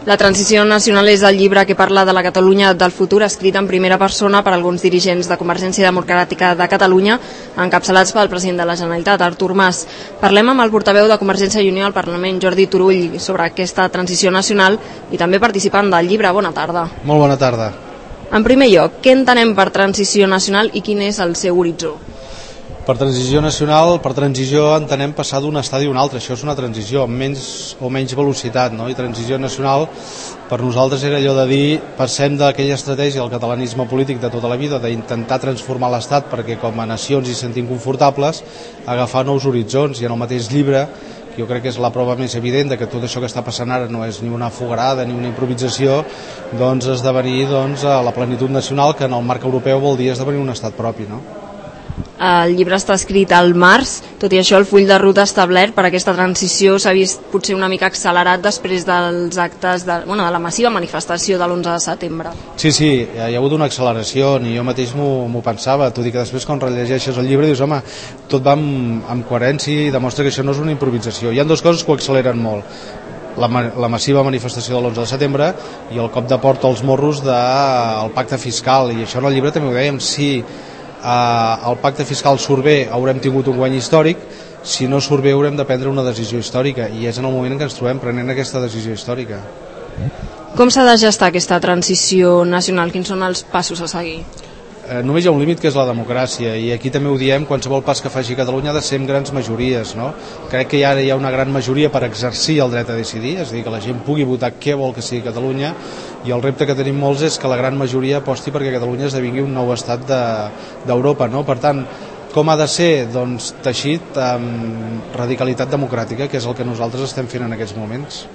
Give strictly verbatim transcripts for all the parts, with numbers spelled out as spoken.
La transició nacional és el llibre que parla de la Catalunya del futur, escrit en primera persona per alguns dirigents de Convergència Democràtica de Catalunya, encapçalats pel president de la Generalitat, Artur Mas. Parlem amb el portaveu de Convergència i Unió al Parlament, Jordi Turull, sobre aquesta transició nacional i també participant del llibre. Bona tarda. Molt bona tarda. En primer lloc, què entenem per transició nacional i quin és el seu horitzó? Per transició nacional, per transició entenem passar d'un estadi a un altre. Això és una transició amb menys o menys velocitat, no? I transició nacional per nosaltres era allò de dir, passem d'aquella estratègia del catalanisme polític de tota la vida, d'intentar transformar l'Estat perquè com a nacions hi sentim confortables, agafar nous horitzons. I en el mateix llibre, que jo crec que és la prova més evident de que tot això que està passant ara no és ni una fogarada ni una improvisació, doncs esdevenir doncs, a la plenitud nacional, que en el marc europeu vol dir esdevenir un estat propi, no? El llibre està escrit al març, tot i això el full de ruta establert per aquesta transició s'ha vist potser una mica accelerat després dels actes de, bueno, de la massiva manifestació de l'onze de setembre. Sí, sí, hi ha hagut una acceleració, i jo mateix m'ho pensava, tot i que després quan rellegeixes el llibre dius, home, tot va amb, amb coherència i demostra que això no és una improvisació. Hi ha dues coses que ho acceleren molt. La, la massiva manifestació de l'onze de setembre i el cop de porta als morros del pacte fiscal, i això en el llibre també ho dèiem, sí, Uh, el pacte fiscal surt bé, haurem tingut un guany històric, si no surt bé haurem de prendre una decisió històrica, i és en el moment en què ens trobem prenent aquesta decisió històrica. Com s'ha de gestar aquesta transició nacional? Quins són els passos a seguir? Eh, només hi ha un límit, que és la democràcia, i aquí també ho diem, qualsevol pas que faci Catalunya ha de ser amb grans majories, no? Crec que ara hi ha una gran majoria per exercir el dret a decidir, és a dir, que la gent pugui votar què vol que sigui Catalunya, i el repte que tenim molts és que la gran majoria aposti perquè Catalunya esdevingui un nou estat d'Europa, no? Per tant, com ha de ser? Doncs teixit amb radicalitat democràtica, que és el que nosaltres estem fent en aquests moments.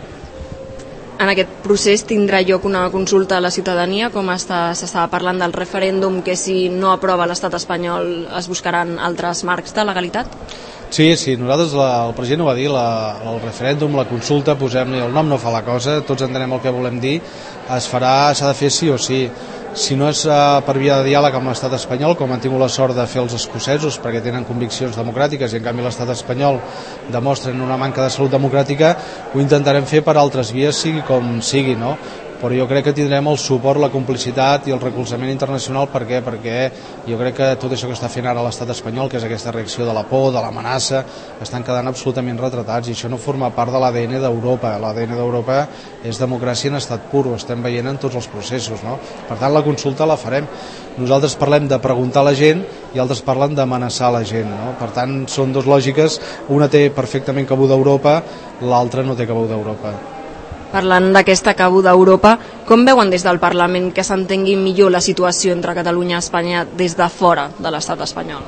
En aquest procés tindrà lloc una consulta a la ciutadania, com s'estava parlant del referèndum, que si no aprova l'estat espanyol es buscaran altres marcs de legalitat? Sí, sí, nosaltres, la, el president ho va dir, la, el referèndum, la consulta, posem-li el nom, no fa la cosa, tots entenem el que volem dir, es farà, s'ha de fer sí o sí. Si no és uh, per via de diàleg amb l'estat espanyol, com han tingut la sort de fer els escocesos, perquè tenen conviccions democràtiques i en canvi l'estat espanyol demostren una manca de salut democràtica, ho intentarem fer per altres vies, sigui com sigui, no? Però jo crec que tindrem el suport, la complicitat i el recolzament internacional. Per què? Perquè jo crec que tot això que està fent ara l'estat espanyol, que és aquesta reacció de la por, de l'amenaça, estan quedant absolutament retratats, i això no forma part de l'A D N d'Europa. L'A D N d'Europa és democràcia en estat pur, ho estem veient en tots els processos, no? Per tant, la consulta la farem. Nosaltres parlem de preguntar a la gent i altres parlen d'amenaçar la gent, no? Per tant, són dues lògiques, una té perfectament cabuda a Europa, l'altra no té cabuda a Europa. Parlant d'aquesta cabuda a Europa, com veuen des del Parlament que s'entengui millor la situació entre Catalunya i Espanya des de fora de l'estat espanyol?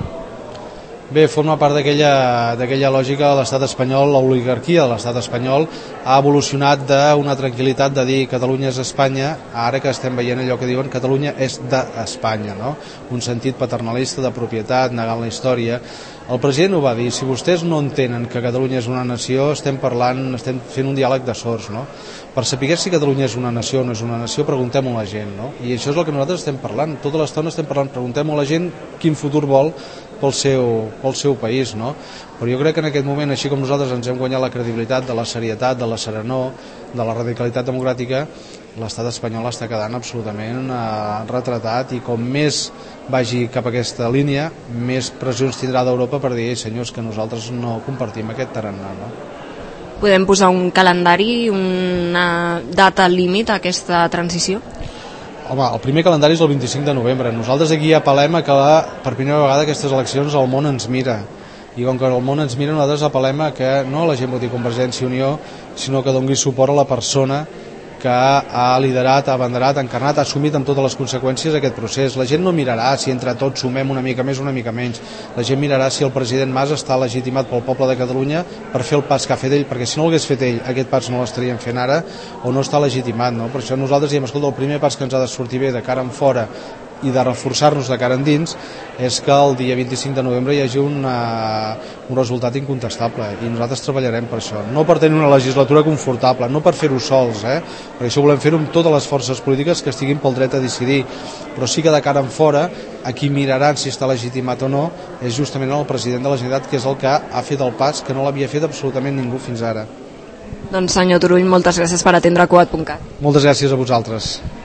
Bé, forma part d'aquella lògica de l'estat espanyol, l'oligarquia de l'estat espanyol ha evolucionat d'una tranquil·litat de dir Catalunya és Espanya, ara que estem veient allò que diuen Catalunya és d'Espanya, no? Un sentit paternalista de propietat, negant la història. El president ho va dir, si vostès no entenen que Catalunya és una nació, estem parlant, estem fent un diàleg de sords, no? Per saber si Catalunya és una nació o no és una nació, preguntem-ho a la gent, no? I això és el que nosaltres estem parlant, tota l'estona estem parlant, preguntem-ho a la gent quin futur vol pel seu, pel seu país, no? Però jo crec que en aquest moment, així com nosaltres ens hem guanyat la credibilitat de la serietat, de la serenor, de la radicalitat democràtica, l'estat espanyol està quedant absolutament eh, retratat, i com més vagi cap a aquesta línia, més pressions tindrà d'Europa per dir, senyors, que nosaltres no compartim aquest tarannà, no? Podem posar un calendari, una data límit a aquesta transició? Home, el primer calendari és el vint-i-cinc de novembre. Nosaltres aquí apel·lem a que per primera vegada aquestes eleccions el món ens mira, i com que el món ens mira, nosaltres apel·lem a que no la gent voti Convergència i Unió, sinó que doni suport a la persona que ha liderat, ha abanderat, ha encarnat, ha assumit amb totes les conseqüències aquest procés. La gent no mirarà si entre tots sumem una mica més o una mica menys, la gent mirarà si el president Mas està legitimat pel poble de Catalunya per fer el pas que ha fet ell, perquè si no l'hagués fet ell, aquest pas no l'estaríem fent ara, o no està legitimat, no? Per això nosaltres diem, escolta, el primer pas que ens ha de sortir bé de cara en fora i de reforçar-nos de cara endins és que el dia vint-i-cinc de novembre hi hagi una, un resultat incontestable, i nosaltres treballarem per això, no per tenir una legislatura confortable, no per fer-ho sols, eh? Perquè això volem fer-ho amb totes les forces polítiques que estiguin pel dret a decidir, però sí que de cara en fora a qui miraran si està legitimat o no és justament el president de la Generalitat, que és el que ha fet el pas que no l'havia fet absolutament ningú fins ara. Doncs senyor Turull, moltes gràcies per atendre cuat punt cat. Moltes gràcies a vosaltres.